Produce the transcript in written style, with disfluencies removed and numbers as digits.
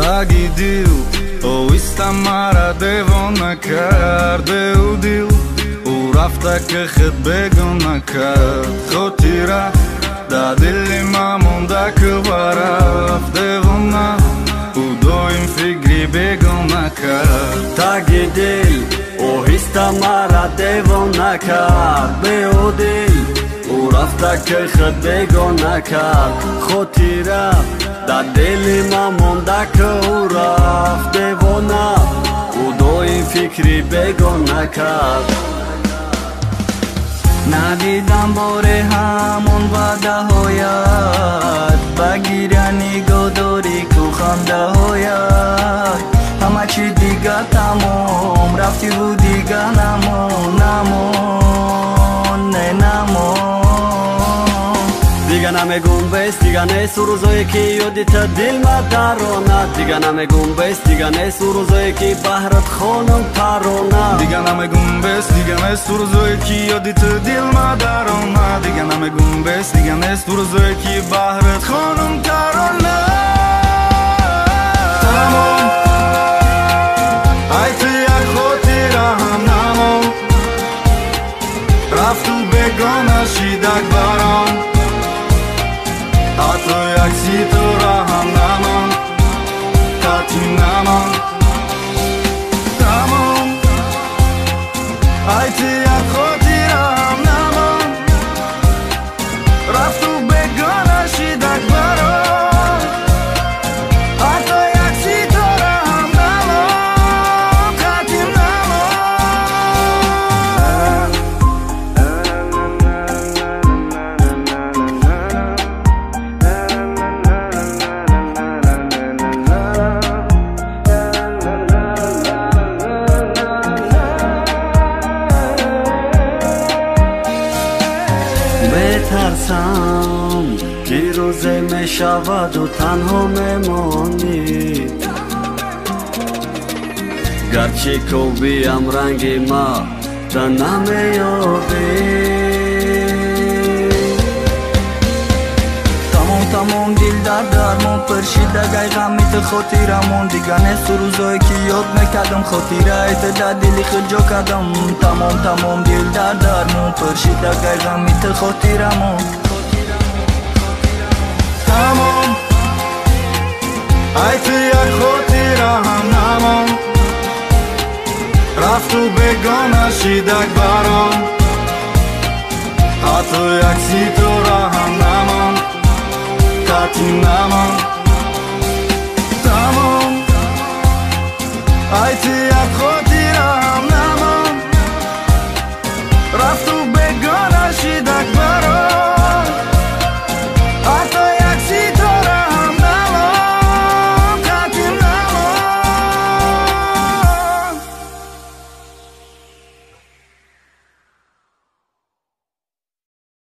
تگیدیل اویستم مرا دیوانه کرده او دیل او رفته که خود بگم نکرد خودی را در دل ما مونده که برفت دیوانه او دویم فکری بگم نکرد تگیدیل اویستم مرا دیوانه کرده او دیل او رفته که خود بگم نکرد خودی را در دل ما مونده که او رفت دیوانه او دویم فکری بگم نکرد ندیدم باره همون وعده هایت بگیره نگاه داری که خنده هایت همه چی دیگه تمام رفتی رو دیگه نمون نه نمون دیگه نمیگم بس دیگه نیست روزایی که یادت دل ما درانه دیگه نمیگم بس دیگه نیست روزایی که بهرت خانم ترانه دیگه نمیگم بس دیگه نیست روزایی که یادت دل ما درانه دیگه نمیگم بس دیگه نیست روزایی که بهرت خانم ترانه تمام ای تو یک خاطره هم نمون رفت و بگانه شیدک برام حتی یک ستاره هم نمان قطعی نمان تمام ای تو یک خاطره هم نمان رفت و بگانه شیدک برام حتی یک ستاره هم نمان قطعی ترسم که روزه می شود و تنها میمانی گرچه کوبیم رنگ ما تا نمیابی تمام دل در درمون پرشیده گای غمیت خاطرمون دیگه نیست روزایی که یاد میکردم خاطره ایت در دلی خود جا کردم تمام دل در درمون پرشیده گای غمیت خاطرمون تمام ای تو یک خاطره هم نمان رفت و بگانه شیدک برام حتی یک ستاره هم نمان قطعی نمان تمام ای تو یک خاطره